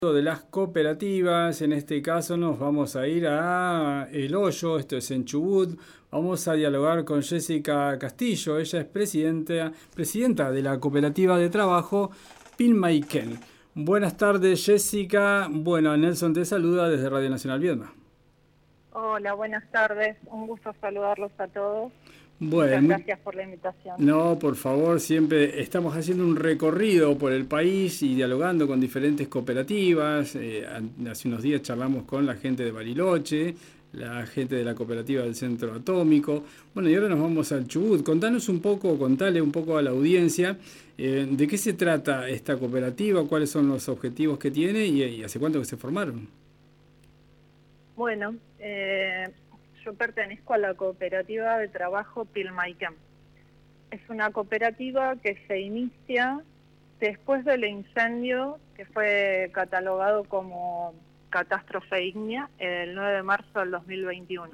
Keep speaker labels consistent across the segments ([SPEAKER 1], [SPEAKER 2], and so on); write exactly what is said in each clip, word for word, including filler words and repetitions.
[SPEAKER 1] De las cooperativas. En este caso nos vamos a ir a El Hoyo, esto es en Chubut. Vamos a dialogar con Jessica Castillo. Ella es presidenta, presidenta de la cooperativa de trabajo Pilmaiquén. Buenas tardes, Jessica. Bueno, Nelson te saluda desde Radio Nacional Viedma.
[SPEAKER 2] Hola, buenas tardes. Un gusto saludarlos a todos.
[SPEAKER 1] Bueno,
[SPEAKER 2] muchas gracias por la invitación.
[SPEAKER 1] No, por favor, siempre estamos haciendo un recorrido por el país y dialogando con diferentes cooperativas. Eh, hace unos días charlamos con la gente de Bariloche, la gente de la cooperativa del Centro Atómico. Bueno, y ahora nos vamos al Chubut. Contanos un poco, contale un poco a la audiencia eh, de qué se trata esta cooperativa, cuáles son los objetivos que tiene y, y hace cuánto que se formaron.
[SPEAKER 2] Bueno, eh... yo pertenezco a la cooperativa de trabajo Pilmaiquén. Es una cooperativa que se inicia después del incendio que fue catalogado como catástrofe ígnea el nueve de marzo del dos mil veintiuno.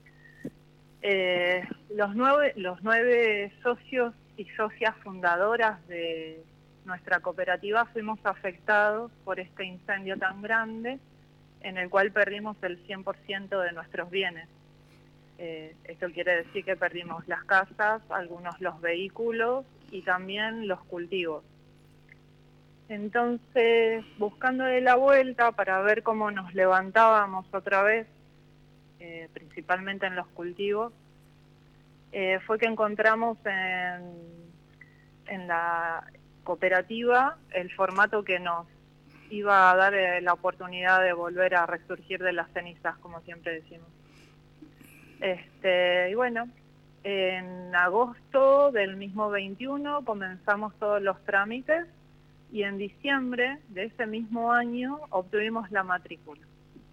[SPEAKER 2] Eh, los, nueve, los nueve socios y socias fundadoras de nuestra cooperativa fuimos afectados por este incendio tan grande en el cual perdimos el cien por ciento de nuestros bienes. Eh, esto quiere decir que perdimos las casas, algunos los vehículos y también los cultivos. Entonces, buscando de la vuelta para ver cómo nos levantábamos otra vez, eh, principalmente en los cultivos, eh, fue que encontramos en, en la cooperativa el formato que nos iba a dar eh, la oportunidad de volver a resurgir de las cenizas, como siempre decimos. Este, y bueno, en agosto del mismo veintiuno comenzamos todos los trámites y en diciembre de ese mismo año obtuvimos la matrícula.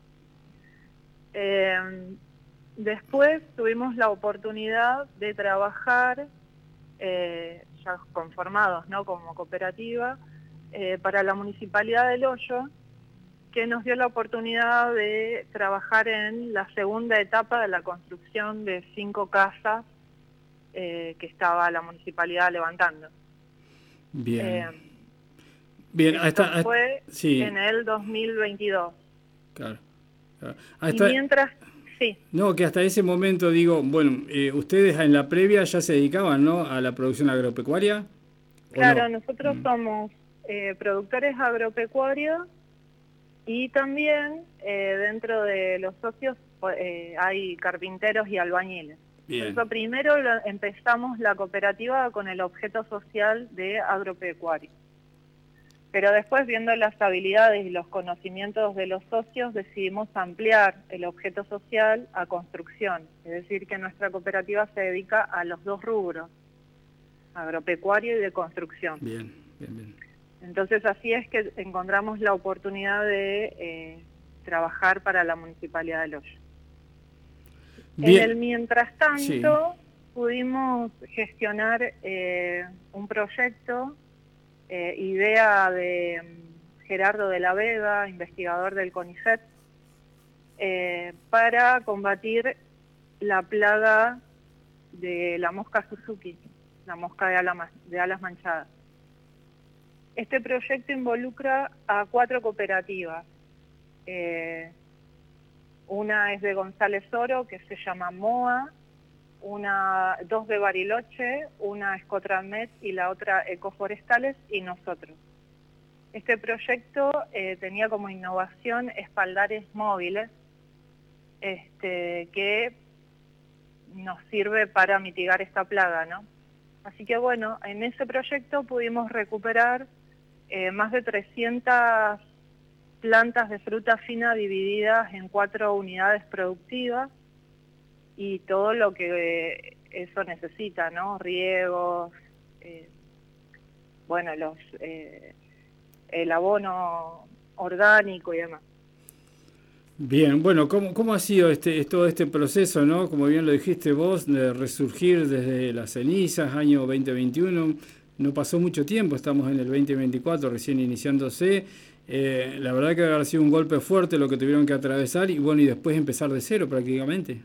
[SPEAKER 2] Eh, después tuvimos la oportunidad de trabajar, eh, ya conformados, ¿no?, como cooperativa, eh, para la Municipalidad del Hoyo, que nos dio la oportunidad de trabajar en la segunda etapa de la construcción de cinco casas eh, que estaba la municipalidad levantando.
[SPEAKER 1] Bien.
[SPEAKER 2] Eh,
[SPEAKER 1] Bien,
[SPEAKER 2] esto
[SPEAKER 1] hasta,
[SPEAKER 2] fue
[SPEAKER 1] sí.
[SPEAKER 2] en el dos mil veintidós.
[SPEAKER 1] Claro. claro.
[SPEAKER 2] Hasta, y mientras, sí.
[SPEAKER 1] No, que hasta ese momento, digo, bueno, eh, ustedes en la previa ya se dedicaban, ¿no?, a la producción agropecuaria.
[SPEAKER 2] Claro,
[SPEAKER 1] no?
[SPEAKER 2] nosotros mm. somos eh, productores agropecuarios. Y también eh, dentro de los socios eh, hay carpinteros y albañiles.
[SPEAKER 1] Bien.
[SPEAKER 2] Entonces, primero lo, empezamos la cooperativa con el objeto social de agropecuario. Pero después, viendo las habilidades y los conocimientos de los socios, decidimos ampliar el objeto social a construcción. Es decir, que nuestra cooperativa se dedica a los dos rubros, agropecuario y de construcción.
[SPEAKER 1] Bien, bien, bien.
[SPEAKER 2] Entonces así es que encontramos la oportunidad de eh, trabajar para la Municipalidad del Hoyo. Bien. En el mientras tanto, sí. pudimos gestionar eh, un proyecto, eh, idea de Gerardo de la Vega, investigador del CONICET, eh, para combatir la plaga de la mosca Suzuki, la mosca de alas, de alas manchadas. Este proyecto involucra a cuatro cooperativas. Eh, una es de González Oro, que se llama MOA, una, dos de Bariloche, una Escotramet y la otra Ecoforestales, y nosotros. Este proyecto eh, tenía como innovación espaldares móviles este, que nos sirve para mitigar esta plaga, ¿no? Así que bueno, en ese proyecto pudimos recuperar Eh, más de trescientas plantas de fruta fina divididas en cuatro unidades productivas y todo lo que eh, eso necesita, ¿no? Riegos, eh, bueno, los eh, el abono orgánico y demás.
[SPEAKER 1] Bien, bueno, ¿cómo, cómo ha sido este todo este proceso, ¿no? Como bien lo dijiste vos, de resurgir desde las cenizas, año veinte veintiuno? No pasó mucho tiempo, estamos en el veinte veinticuatro recién iniciándose. Eh, la verdad que ha sido un golpe fuerte lo que tuvieron que atravesar y bueno, y después empezar de cero prácticamente.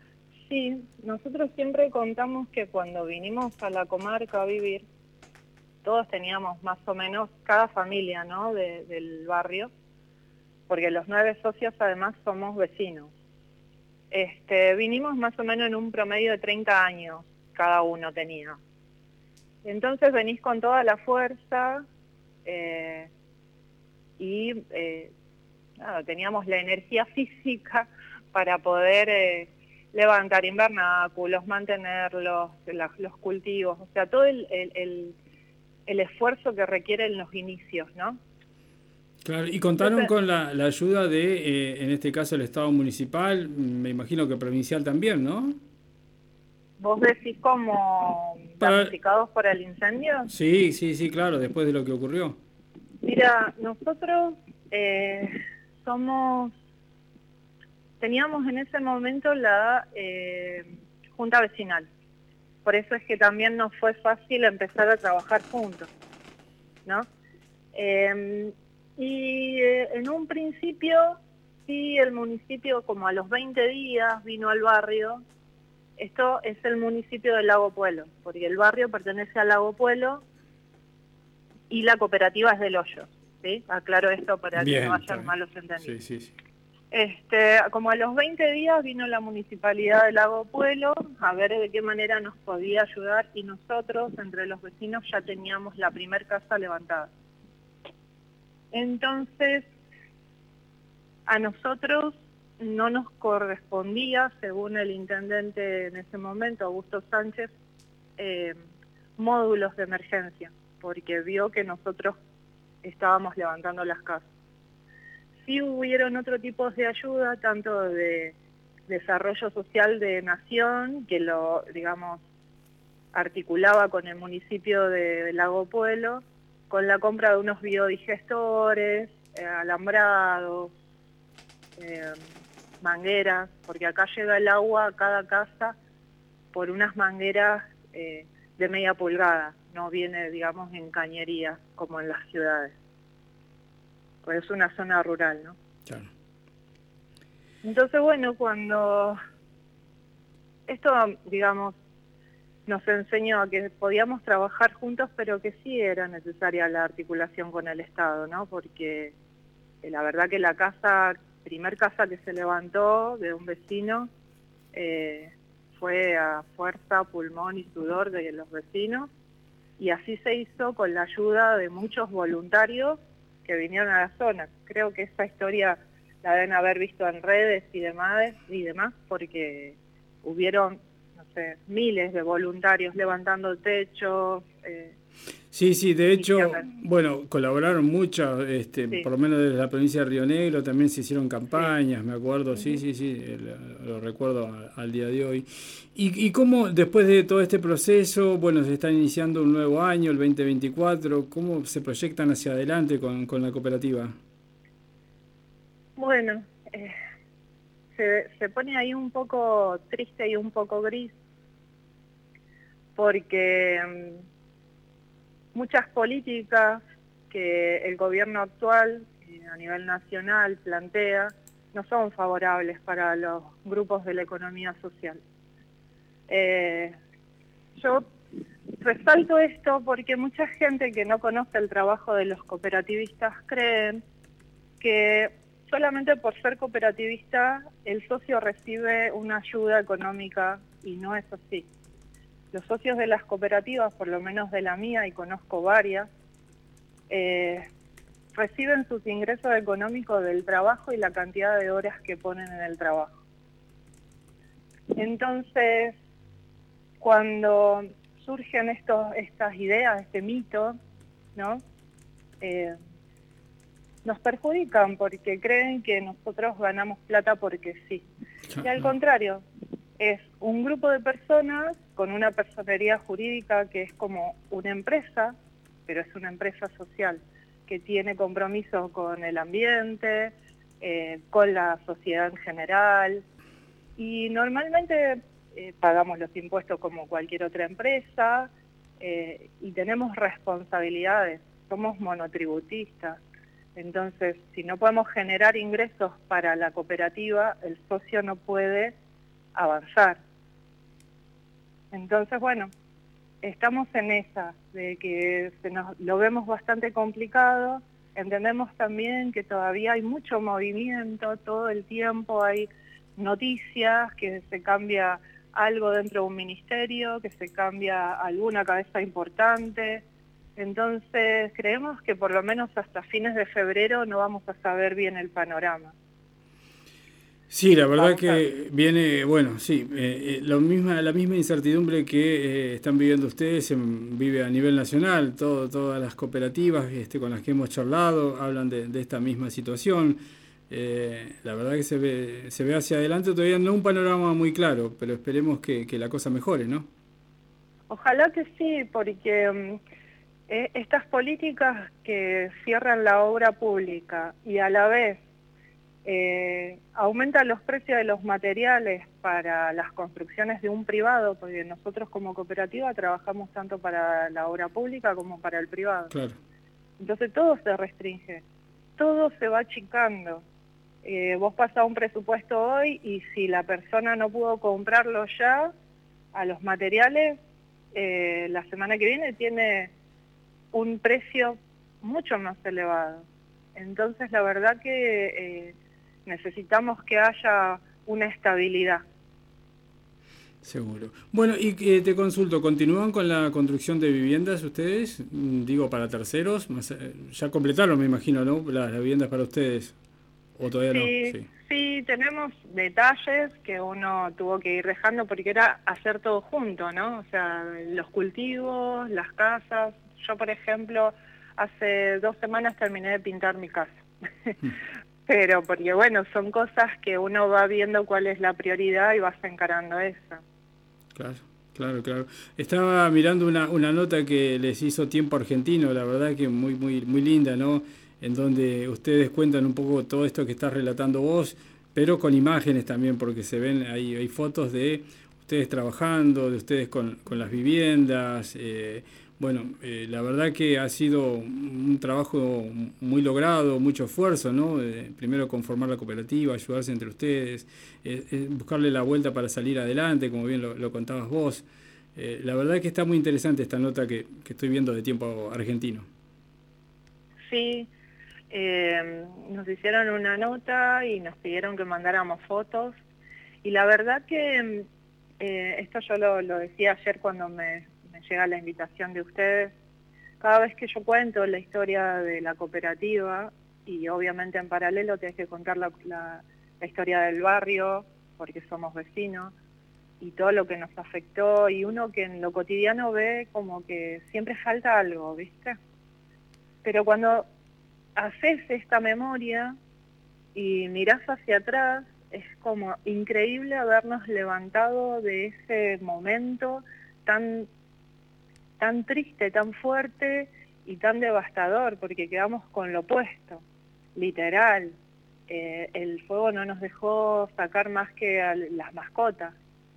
[SPEAKER 2] Sí, nosotros siempre contamos que cuando vinimos a la comarca a vivir, todos teníamos más o menos, cada familia, ¿no?, de, del barrio, porque los nueve socios además somos vecinos. Este, vinimos más o menos en un promedio de treinta años, cada uno tenía. Entonces venís con toda la fuerza eh, y eh, nada, teníamos la energía física para poder eh, levantar invernáculos, mantenerlos, la, los cultivos, o sea, todo el, el, el, el esfuerzo que requieren los inicios, ¿no?
[SPEAKER 1] Claro, y contaron Entonces, con la, la ayuda de, eh, en este caso, el Estado municipal, me imagino que provincial también, ¿no?
[SPEAKER 2] ¿Vos decís como
[SPEAKER 1] Para...
[SPEAKER 2] damnificados por el incendio?
[SPEAKER 1] Sí, sí, sí, claro, después de lo que ocurrió.
[SPEAKER 2] Mira, nosotros eh, somos, teníamos en ese momento la eh, Junta Vecinal, por eso es que también nos fue fácil empezar a trabajar juntos, ¿no? Eh, y eh, en un principio, sí, el municipio como a los veinte días vino al barrio. Esto es el municipio del Lago Puelo, porque el barrio pertenece al Lago Puelo y la cooperativa es del Hoyo, ¿sí? Aclaro esto para Bien, que no hayan malos entendidos. Sí, sí, sí. Este, como a los veinte días vino la municipalidad del Lago Puelo a ver de qué manera nos podía ayudar y nosotros, entre los vecinos, ya teníamos la primer casa levantada. Entonces, a nosotros no nos correspondía, según el intendente en ese momento, Augusto Sánchez, eh, módulos de emergencia, porque vio que nosotros estábamos levantando las casas. Sí hubieron otro tipo de ayuda, tanto de desarrollo social de Nación, que lo, digamos, articulaba con el municipio de, de Lago Puelo, con la compra de unos biodigestores, eh, alambrados, eh, mangueras, porque acá llega el agua a cada casa por unas mangueras eh, de media pulgada, no viene, digamos, en cañería como en las ciudades, pues es una zona rural, ¿no? Claro. Entonces, bueno, cuando esto, digamos, nos enseñó a que podíamos trabajar juntos, pero que sí era necesaria la articulación con el Estado, ¿no? Porque eh, la verdad que la casa, primer casa que se levantó de un vecino, eh, fue a fuerza, pulmón y sudor de los vecinos, y así se hizo con la ayuda de muchos voluntarios que vinieron a la zona. Creo que esa historia la deben haber visto en redes y demás, y demás porque hubieron, no sé, miles de voluntarios levantando techos. Eh,
[SPEAKER 1] sí, sí, de hecho, bueno, colaboraron mucho, este, sí. Por lo menos desde la provincia de Río Negro también se hicieron campañas, sí. Me acuerdo, uh-huh. sí, sí, sí, lo, lo recuerdo al, al día de hoy. Y, y cómo, después de todo este proceso, bueno, se está iniciando un nuevo año, el veinte veinticuatro, ¿cómo se proyectan hacia adelante con, con la cooperativa?
[SPEAKER 2] Bueno, eh, se, se pone ahí un poco triste y un poco gris, porque um, muchas políticas que el gobierno actual eh, a nivel nacional plantea no son favorables para los grupos de la economía social. Eh, yo resalto esto porque mucha gente que no conoce el trabajo de los cooperativistas creen que solamente por ser cooperativista el socio recibe una ayuda económica, y no es así. Los socios de las cooperativas, por lo menos de la mía, y conozco varias, eh, reciben sus ingresos económicos del trabajo y la cantidad de horas que ponen en el trabajo. Entonces, cuando surgen estos, estas ideas, este mito, ¿no? Eh, nos perjudican porque creen que nosotros ganamos plata porque sí. Y al contrario, es un grupo de personas con una personería jurídica que es como una empresa, pero es una empresa social, que tiene compromiso con el ambiente, eh, con la sociedad en general, y normalmente eh, pagamos los impuestos como cualquier otra empresa, eh, y tenemos responsabilidades, somos monotributistas. Entonces, si no podemos generar ingresos para la cooperativa, el socio no puede avanzar. Entonces, bueno, estamos en esa, de que se nos, lo vemos bastante complicado. Entendemos también que todavía hay mucho movimiento, todo el tiempo hay noticias, que se cambia algo dentro de un ministerio, que se cambia alguna cabeza importante. Entonces creemos que por lo menos hasta fines de febrero no vamos a saber bien el panorama.
[SPEAKER 1] Sí, la verdad vamos que viene, bueno, sí, eh, eh, lo misma, la misma incertidumbre que eh, están viviendo ustedes, se vive a nivel nacional. Todo, todas las cooperativas este, con las que hemos charlado hablan de, de esta misma situación. Eh, la verdad que se ve, se ve hacia adelante, todavía no un panorama muy claro, pero esperemos que, que la cosa mejore, ¿no?
[SPEAKER 2] Ojalá que sí, porque um, eh, estas políticas que cierran la obra pública y a la vez eh, aumentan los precios de los materiales para las construcciones de un privado, porque nosotros como cooperativa trabajamos tanto para la obra pública como para el privado.
[SPEAKER 1] Claro.
[SPEAKER 2] Entonces todo se restringe, todo se va achicando. Eh, vos pasás un presupuesto hoy y si la persona no pudo comprarlo ya, a los materiales, eh, la semana que viene tiene un precio mucho más elevado. Entonces la verdad que eh, necesitamos que haya una estabilidad.
[SPEAKER 1] Seguro. Bueno, y eh, te consulto, ¿continúan con la construcción de viviendas ustedes? Digo, para terceros, más, eh, ya completaron, me imagino, ¿no? Las, las viviendas para ustedes. ¿O todavía
[SPEAKER 2] sí,
[SPEAKER 1] no? Sí.
[SPEAKER 2] sí, tenemos detalles que uno tuvo que ir dejando porque era hacer todo junto, ¿no? O sea, los cultivos, las casas. Yo, por ejemplo, hace dos semanas terminé de pintar mi casa. Pero porque, bueno, son cosas que uno va viendo cuál es la prioridad y vas encarando esa.
[SPEAKER 1] Claro, claro, claro. Estaba mirando una, una nota que les hizo Tiempo Argentino, la verdad que muy, muy, muy linda, ¿no? En donde ustedes cuentan un poco todo esto que estás relatando vos, pero con imágenes también, porque se ven, ahí hay fotos de ustedes trabajando, de ustedes con, con las viviendas. Eh, bueno, eh, la verdad que ha sido un trabajo muy logrado, mucho esfuerzo, ¿no? Eh, primero conformar la cooperativa, ayudarse entre ustedes, eh, eh, buscarle la vuelta para salir adelante, como bien lo, lo contabas vos. Eh, la verdad que está muy interesante esta nota que, que estoy viendo de Tiempo Argentino.
[SPEAKER 2] Sí. Eh, nos hicieron una nota y nos pidieron que mandáramos fotos y la verdad que eh, esto yo lo, lo decía ayer cuando me, me llega la invitación de ustedes. Cada vez que yo cuento la historia de la cooperativa y obviamente en paralelo tenés que contar la, la, la historia del barrio porque somos vecinos y todo lo que nos afectó y uno que en lo cotidiano ve como que siempre falta algo, ¿viste? Pero cuando haces esta memoria y mirás hacia atrás, es como increíble habernos levantado de ese momento tan, tan triste, tan fuerte y tan devastador, porque quedamos con lo opuesto, literal. Eh, el fuego no nos dejó sacar más que a las mascotas.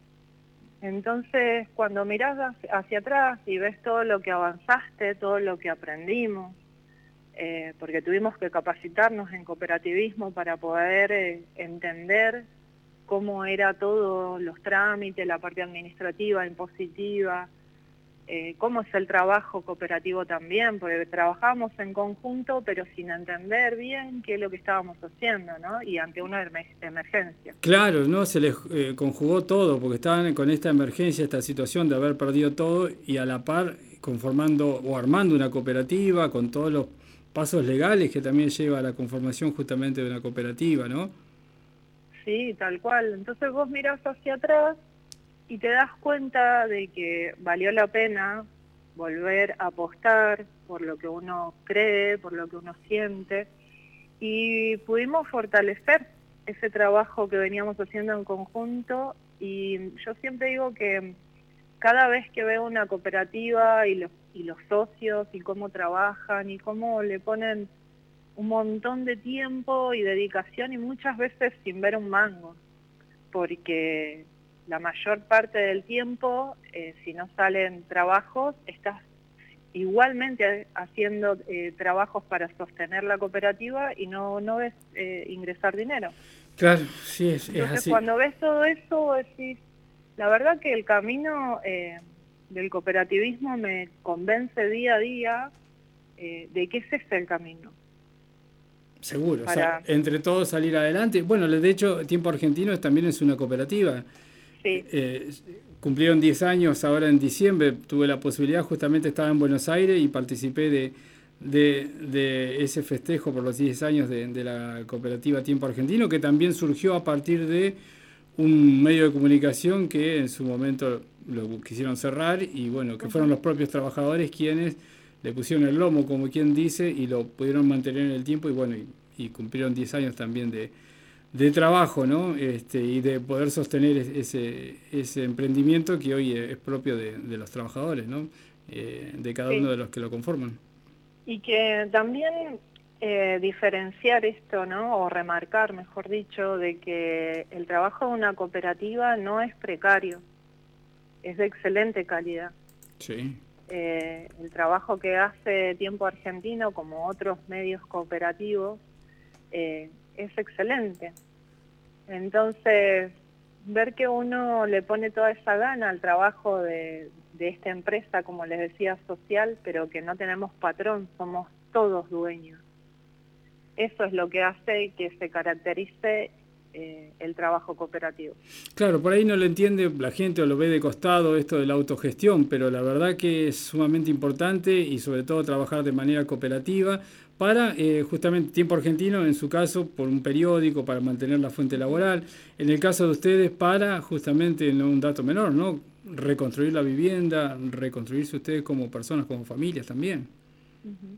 [SPEAKER 2] Entonces, cuando mirás hacia atrás y ves todo lo que avanzaste, todo lo que aprendimos, Eh, porque tuvimos que capacitarnos en cooperativismo para poder eh, entender cómo era todos los trámites, la parte administrativa, impositiva, eh, cómo es el trabajo cooperativo también, porque trabajábamos en conjunto pero sin entender bien qué es lo que estábamos haciendo, ¿no? Y ante una emergencia.
[SPEAKER 1] Claro, ¿no? Se les eh, conjugó todo, porque estaban con esta emergencia, esta situación de haber perdido todo y a la par conformando o armando una cooperativa con todos los pasos legales que también lleva a la conformación justamente de una cooperativa, ¿no?
[SPEAKER 2] Sí, tal cual. Entonces vos mirás hacia atrás y te das cuenta de que valió la pena volver a apostar por lo que uno cree, por lo que uno siente, y pudimos fortalecer ese trabajo que veníamos haciendo en conjunto. Y yo siempre digo que cada vez que veo una cooperativa y los y los socios y cómo trabajan y cómo le ponen un montón de tiempo y dedicación y muchas veces sin ver un mango, porque la mayor parte del tiempo, eh, si no salen trabajos, estás igualmente haciendo eh, trabajos para sostener la cooperativa y no, no ves eh, ingresar dinero.
[SPEAKER 1] Claro, sí, es,
[SPEAKER 2] Entonces,
[SPEAKER 1] es así.
[SPEAKER 2] cuando ves todo eso, decís, la verdad que el camino... Eh, del cooperativismo me convence día a día eh, de que ese es el camino.
[SPEAKER 1] Seguro,
[SPEAKER 2] Para...
[SPEAKER 1] o sea, entre todos salir adelante. Bueno, de hecho, Tiempo Argentino también es una cooperativa.
[SPEAKER 2] Sí.
[SPEAKER 1] Eh, cumplieron diez años ahora en diciembre, tuve la posibilidad, justamente estaba en Buenos Aires y participé de, de, de ese festejo por los diez años de, de la cooperativa Tiempo Argentino, que también surgió a partir de un medio de comunicación que en su momento lo quisieron cerrar y bueno, que fueron los propios trabajadores quienes le pusieron el lomo, como quien dice, y lo pudieron mantener en el tiempo y bueno, y, y cumplieron diez años también de de trabajo, ¿no? Este, y de poder sostener ese, ese emprendimiento que hoy es propio de, de los trabajadores, ¿no? Eh, de cada
[SPEAKER 2] sí.
[SPEAKER 1] uno de los que lo conforman.
[SPEAKER 2] Y que también eh, diferenciar esto, ¿no? O remarcar, mejor dicho, de que el trabajo de una cooperativa no es precario, es de excelente calidad.
[SPEAKER 1] Sí.
[SPEAKER 2] Eh, el trabajo que hace Tiempo Argentino, como otros medios cooperativos, eh, es excelente. Entonces, ver que uno le pone toda esa gana al trabajo de, de esta empresa, como les decía, social, pero que no tenemos patrón, somos todos dueños. Eso es lo que hace que se caracterice eh, el trabajo cooperativo.
[SPEAKER 1] Claro, por ahí no lo entiende la gente o lo ve de costado esto de la autogestión, pero la verdad que es sumamente importante y sobre todo trabajar de manera cooperativa para eh, justamente Tiempo Argentino, en su caso, por un periódico, para mantener la fuente laboral. En el caso de ustedes, para justamente, no un dato menor, ¿no? Reconstruir la vivienda, reconstruirse ustedes como personas, como familias también. Uh-huh.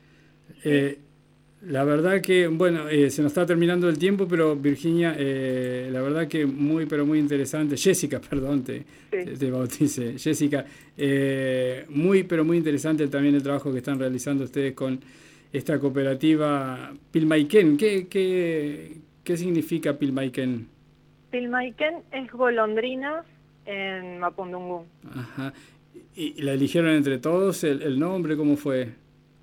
[SPEAKER 1] eh, La verdad que, bueno, eh, se nos está terminando el tiempo, pero Virginia, eh, la verdad que muy, pero muy interesante. Jessica, perdón, te, sí. te, te bautice. Jessica, eh, muy, pero muy interesante también el trabajo que están realizando ustedes con esta cooperativa Pilmaiquén. ¿Qué, qué, qué significa Pilmaiquén?
[SPEAKER 2] Pilmaiquén es golondrinas en Mapudungun.
[SPEAKER 1] Ajá. ¿Y la eligieron entre todos el, el nombre? ¿Cómo fue?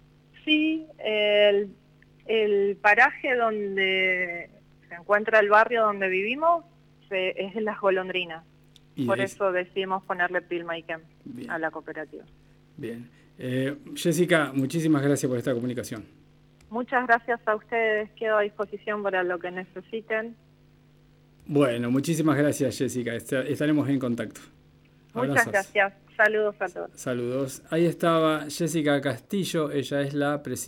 [SPEAKER 2] Sí, el... El paraje donde se encuentra el barrio donde vivimos se, es de las golondrinas. Por es... eso decidimos ponerle Pilmaiquén a la cooperativa.
[SPEAKER 1] Bien. Eh, Jessica, muchísimas gracias por esta comunicación.
[SPEAKER 2] Muchas gracias a ustedes. Quedo a disposición para lo que necesiten.
[SPEAKER 1] Bueno, muchísimas gracias, Jessica. Estaremos en contacto.
[SPEAKER 2] Abrazos. Muchas gracias. Saludos a todos.
[SPEAKER 1] Saludos. Ahí estaba Jessica Castillo. Ella es la presidenta.